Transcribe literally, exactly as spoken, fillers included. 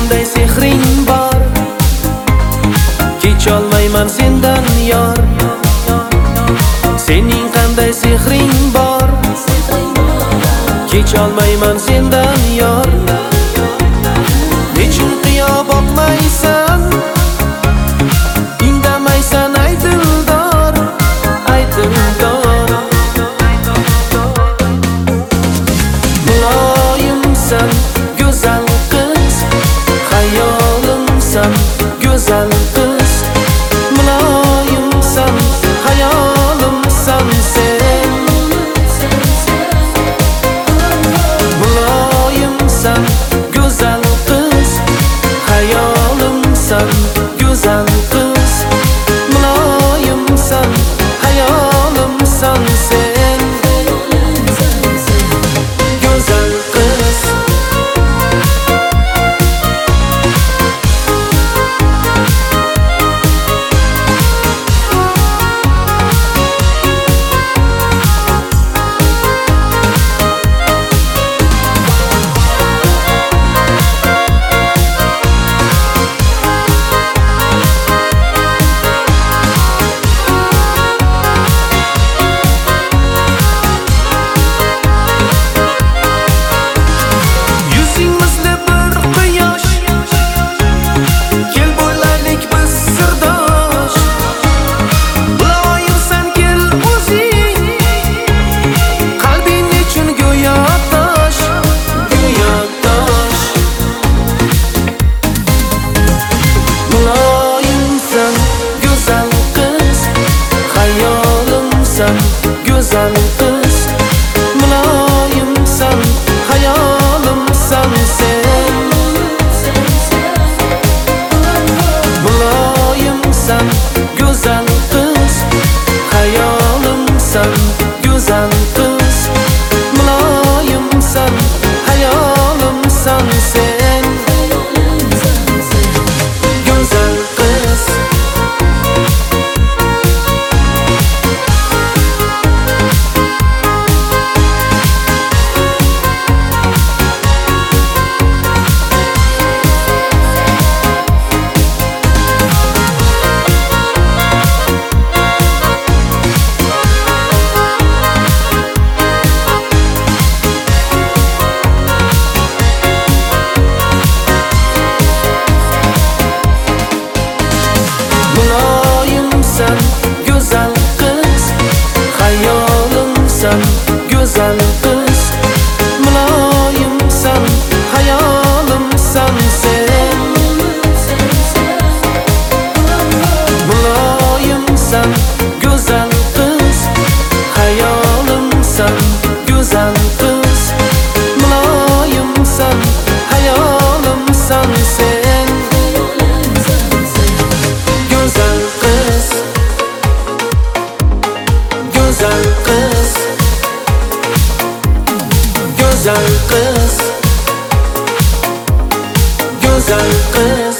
qanday sehring bor, kecholmayman sendan yor. Sening qanday sehring bor, kecholmayman sendan yor. Nechun qiyo boqmaysan, indamaysan ay dildor, ay dildor. Muloyimsan go'zal qiz, xayolimsan go'zal qiz. Muloyimsan xayolimsan sen, muloyimsan go'zal qiz, xayolimsan go'zal qiz. Muloyimsan xayolimsan sen, go'zal qiz. Go'zal qiz, muloyimsan xayolimsan sen, muloyimsan go'zal qiz, xayolimsan go'zal qiz. Muloyimsan xayolimsan sen, go'zal qiz. Muloyimsan go'zal qiz, xayolimsan go'zal qiz. Muloyimsan xayolimsan sen, muloyimsan go'zal qiz, xayolimsan go'zal qiz. Muloyimsan xayolimsan sen, go'zal qiz, go'zal qiz, go'zal qiz, go'zal qiz.